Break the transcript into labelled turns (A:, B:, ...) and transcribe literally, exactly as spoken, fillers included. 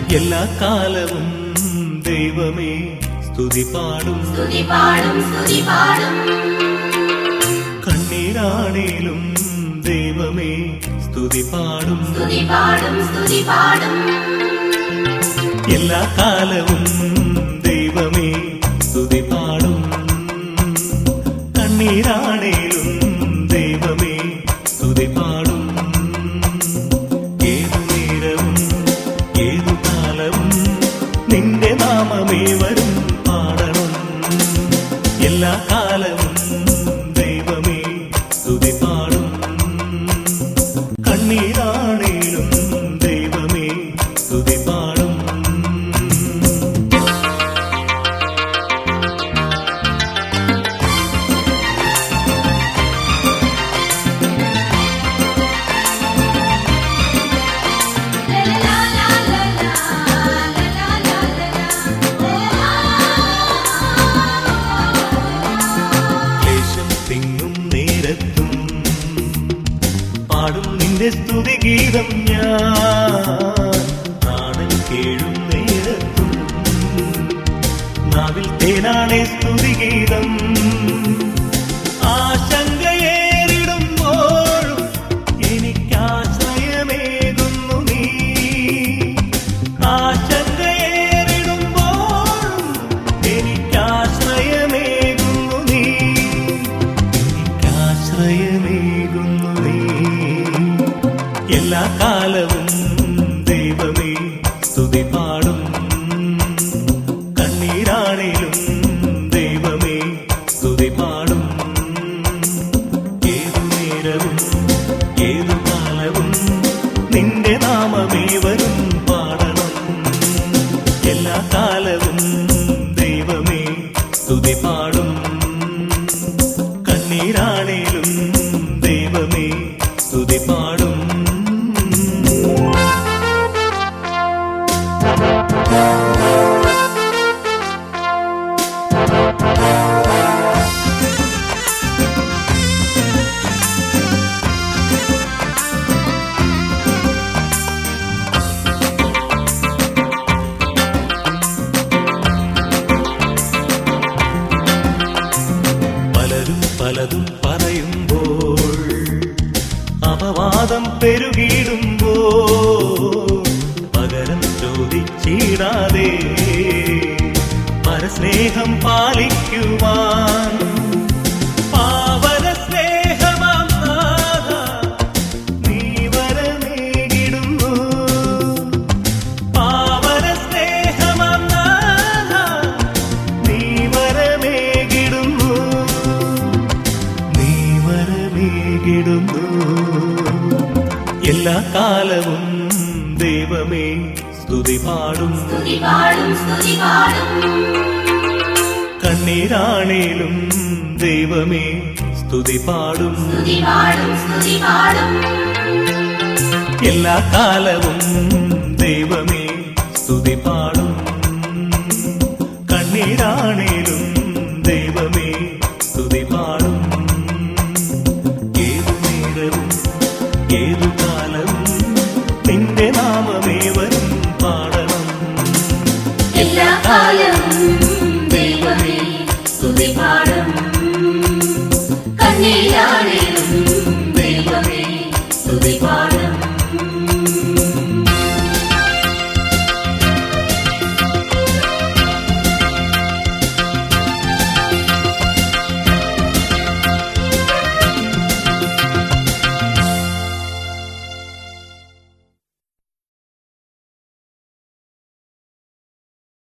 A: എല്ലാ കാലവും ദൈവമേ സ്തുതി പാടും
B: സ്തുതി പാടും സ്തുതി പാടും
A: കണ്ണീരാണേലും ദൈവമേ സ്തുതി പാടും
B: സ്തുതി പാടും സ്തുതി പാടും
A: എല്ലാ കാലവും ദൈവമേ സ്തുതി പാടും കണ്ണീരാണേലും ദൈവമേ സ്തുതി പാടും ഏതു നേരവും ഏതു കാലവും നിന്റെ നാമമേ വരും പാടണം എല്ലാ കാലവും ദൈവമേ സ്തുതി പാടും കണ്ണീരാണേലും ദൈവമേ സ്തുതി പാടും പാടും നിന്റെ സ്തുതിഗീതം ഞാൻ പ്രാണൻ കേഴും നേരത്തും നാവിൽ തേനാണേ സ്തുതിഗീതം ആശങ്കയേറിടുമ്പോഴും എനിക്കാശ്രയമേകുന്നു നീ ആശങ്കയേറിടുമ്പോഴും എനിക്കാശ്രയമേകുന്നു നീ എനിക്കാശ്രയമേകുന്നു നീ എല്ലാ കാലവും ദൈവമേ സ്തുതി പാടും കണ്ണീരാണേലും ദൈവമേ സ്തുതി പാടും ഏതു നേരവും ഏതു കാലവും നിന്റെ നാമമേ വരും പാടണം എല്ലാ കാലവും ദൈവമേ സ്തുതി പാടും കണ്ണീരാണേലും ദൈവമേ സ്തുതി പാടും പലരും പലതും പറയുമ്പോൾ അപവാദം പെരുകിടുമ്പോൾ പകരം ചോദിച്ചിടാതെ പരസ്നേഹം പാലിക്കുവാൻ പാവന സ്നേഹമാം നാഥ നീ വരമേകിടുന്നു പാവന സ്നേഹമാം നാഥ നീ വരമേകിടുന്നു നീ വരമേകിടുന്നു എല്ലാ കാലവും ദൈവമേ സ്തുതി പാടും
B: സ്തുതി പാടും സ്തുതി പാടും
A: കണ്ണീരാണേലും ദൈവമേ സ്തുതി പാടും
B: സ്തുതി പാടും സ്തുതി പാടും
A: എല്ലാ കാലവും